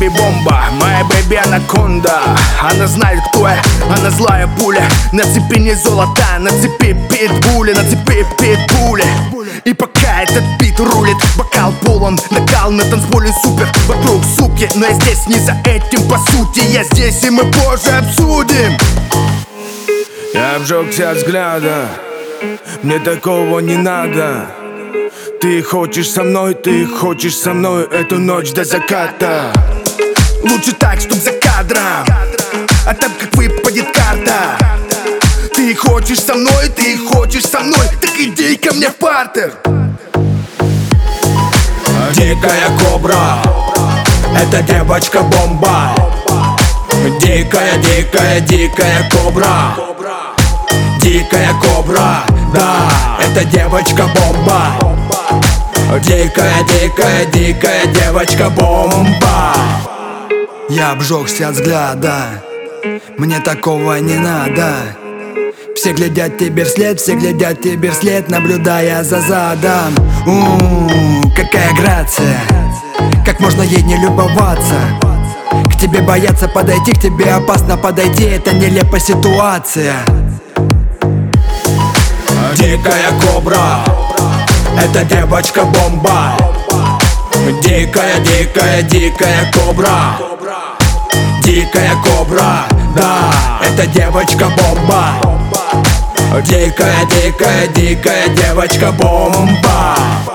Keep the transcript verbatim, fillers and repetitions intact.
бомба, моя бэби анаконда. Она знает, кто я, она злая пуля. На цепи не золото, на цепи питбули, на цепи питбули. И пока этот бит рулит, бокал полон, накал на танцполе супер. Вокруг суки, но я здесь не за этим по сути. Я здесь и мы позже обсудим. Я обжегся от взгляда, мне такого не надо. Ты хочешь со мной, ты хочешь со мной эту ночь до заката. Лучше так, чтоб за кадром, а там как выпадет карта. Ты хочешь со мной, ты хочешь со мной, так иди ко мне в партер. Дикая кобра, эта девочка бомба. Дикая, дикая, дикая кобра. Дикая кобра, да, эта девочка бомба. Дикая, дикая, дикая девочка бомба. Я обжегся от взгляда, мне такого не надо. Все глядят тебе вслед, все глядят тебе вслед, наблюдая за задом. У-у-у, какая грация, как можно ей не любоваться. К тебе боятся подойти, к тебе опасно подойти, это нелепая ситуация. Дикая кобра, эта девочка бомба. Дикая, дикая, дикая кобра. Дикая кобра, да, эта девочка бомба. Дикая, дикая, дикая девочка бомба.